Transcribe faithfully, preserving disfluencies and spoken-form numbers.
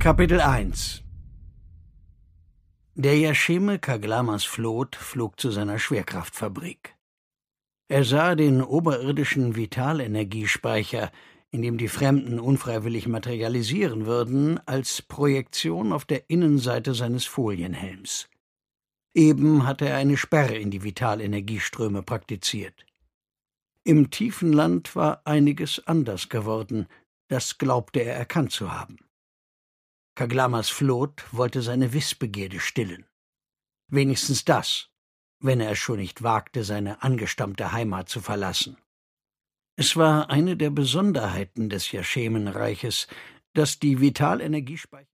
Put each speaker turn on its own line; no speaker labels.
Kapitel eins. Der Yasheme Kaglamas Flot flog zu seiner Schwerkraftfabrik. Er sah den oberirdischen Vitalenergiespeicher, in dem die Fremden unfreiwillig materialisieren würden, als Projektion auf der Innenseite seines Folienhelms. Eben hatte er eine Sperre in die Vitalenergieströme praktiziert. Im tiefen Land war einiges anders geworden, das glaubte er erkannt zu haben. Kaglamas Flot wollte seine Wissbegierde stillen. Wenigstens das, wenn er es schon nicht wagte, seine angestammte Heimat zu verlassen. Es war eine der Besonderheiten des Yashemenreiches, dass die Vitalenergiespeicher